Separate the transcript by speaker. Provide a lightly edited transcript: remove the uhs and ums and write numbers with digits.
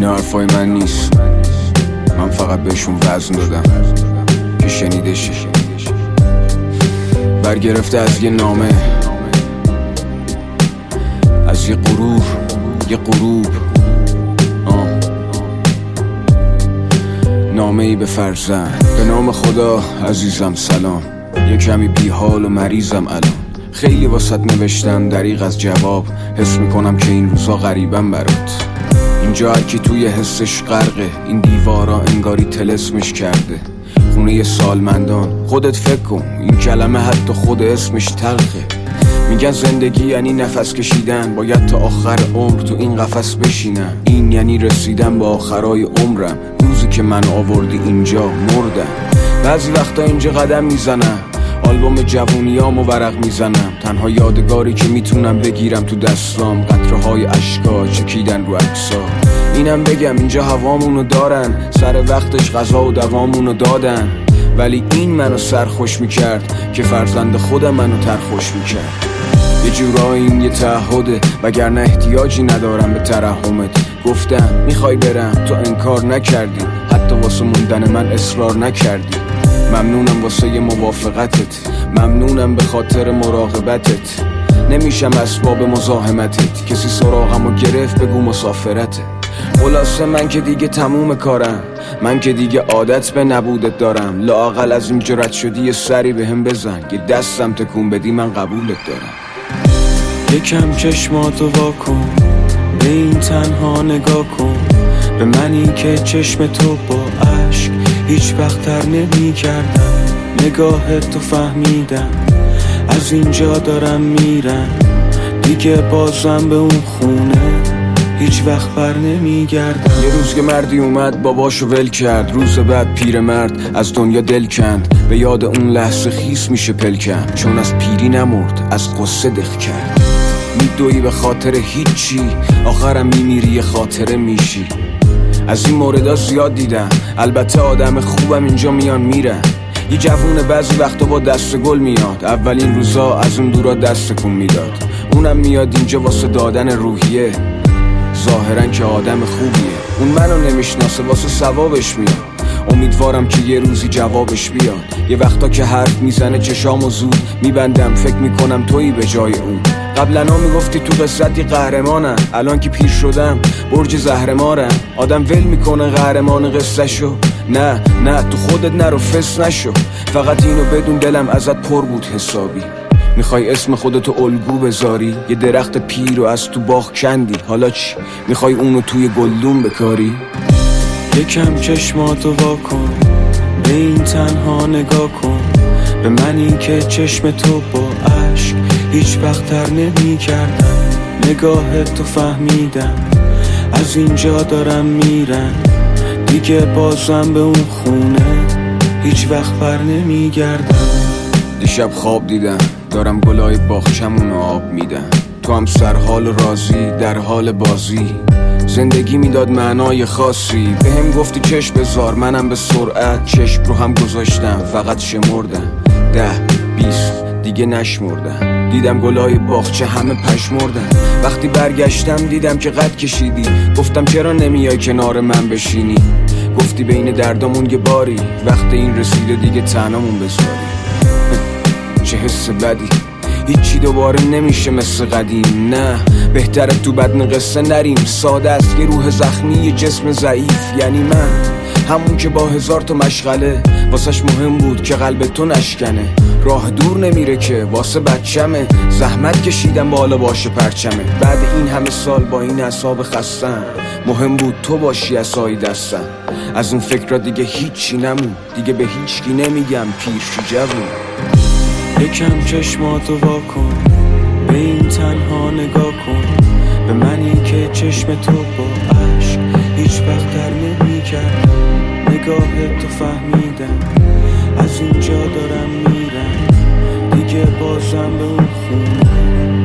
Speaker 1: حرفای من نیست، من فقط بهشون وزن دادم که شنیده شه. برگرفته از یه نامه، از یه غرور، یه غروب. نامه ای به فرزند. به نام خدا عزیزم سلام، یه کمی بیحال و مریضم الان. خیلی واسط نوشتم دریغ از جواب، حس میکنم که این روزا غریبم برات. اینجا هرکی توی حسش غرقه، این دیوارا انگاری طلسمش کرده. خونه سالمندان، خودت فکر کن این کلمه حتی خود اسمش تلخه. میگن زندگی یعنی نفس کشیدن، باید تا آخر عمر تو این قفس بشینم. این یعنی رسیدن به آخرای عمرم، روزی که من آوردی اینجا مردم. بعضی وقتا اینجا قدم میزنم، آلبوم جوونیامو ورق میزنم. تنها یادگاری که میتونم بگیرم تو دستام، قطره‌های اشکا چکیدن رو عکسا. اینم بگم اینجا هوامونو دارن، سر وقتش غذا و دوامونو دادن. ولی این منو سرخوش میکرد که فرزند خودم منو ترخوش میکرد. یه جورایی این یه تعهده، وگرنه احتیاجی ندارم به ترحمت. گفتم میخوای برم، تو انکار نکردی، حتی واسه موندن من اصرار نکردی. ممنونم واسه یه موافقتت، ممنونم به خاطر مراقبتت. نمیشم اسباب مزاحمتت، کسی سراغمو گرفت بگو مسافرته. خلاصه من که دیگه تموم کارم، من که دیگه عادت به نبودت دارم. لااقل از این جرأت شدی یه سری بهم بزن، یه دستم تکون بدی من قبولت دارم.
Speaker 2: یکم چشماتو واکن، به این تنها نگاه کن. به منی که چشم تو با عشق هیچ وقت تر نمی کردم. نگاهت تو فهمیدم، از اینجا دارم میرم. دیگه بازم به اون خونه هیچ وقت بر نمی گردم.
Speaker 1: یه روز که مردی اومد باباشو ول کرد، روز بعد پیرمرد از دنیا دل کند. به یاد اون لحظه خیس میشه پلکم، چون از پیری نمرد از قصه دق کرد. میدوی به خاطر هیچی، آخرم میمیری خاطره میشی. از این موردا زیاد دیدم، البته آدم خوبم اینجا میان میرن. یه جوونه بعضی وقتا با دست گل میاد، اولین روزا از اون دورا دست کن میداد. اونم میاد اینجا واسه دادن روحیه، ظاهرا که آدم خوبیه. اون منو نمیشناسه، واسه ثوابش میاد. امیدوارم که یه روزی جوابش بیاد. یه وقتا که حرف میزنه چشامو زود میبندم، فکر میکنم تویی به جای اون. قبلا میگفتی تو قصتی قهرمانم، الان که پیر شدم برج زهرمارم. آدم ول میکنه قهرمان قصه شو، نه تو خودت نرو فس نشو. فقط اینو بدون دلم ازت پر بود حسابی. میخوای اسم خودتو الگو بذاری، یه درخت پیر رو از تو باغ کندی. حالا چی؟ میخوای اونو توی گلدون بکاری؟
Speaker 2: یکم چشماتو واکن، به این تنها نگاه کن. به منی که چشم تو با عشق هیچ وقت تر نمی کردم. نگاهت تو فهمیدم، از اینجا دارم میرم. دیگه بازم به اون خونه هیچ وقت بر نمی گردم.
Speaker 1: دیشب خواب دیدم دارم گلای باغچمون آب میدم. تو هم سرحال و راضی در حال بازی. زندگی میداد معنای خاصی، به هم گفتی چشم بذار، منم به سرعت چشم رو هم گذاشتم. فقط شمردم 10-20 دیگه نشمردم. دیدم گلای باغچه همه پشمردن. وقتی برگشتم دیدم که قد کشیدی. گفتم چرا نمیای کنار من بشینی؟ گفتی بین دردامون یه باری، وقت این رسیده دیگه تنهامون بذاری. چه حس بدی، هیچی دوباره نمیشه مثل قدیم. نه بهتره تو بدن قصه نریم. ساده است یه روح زخمی، یه جسم ضعیف. یعنی من همون که با 1000 تا مشغله واسش مهم بود که قلب تو نشکنه. راه دور نمیره که واسه بچمه، زحمت کشیدم بالا باشه پرچمه. بعد این همه سال با این اعصاب خستم، مهم بود تو باشی عصای دستم. از اون فکر را دیگه هیچی نمون، دیگه به هیچکی نمیگم پیر شو جوون.
Speaker 2: یکم چشماتو واکن، به این تنها نگاه کن. به منی که چشم تو با عشق هیچ وقت در نمی کردم. نگاهت تو فهمیدم، از اینجا دارم میرم. دیگه بازم به اون خونه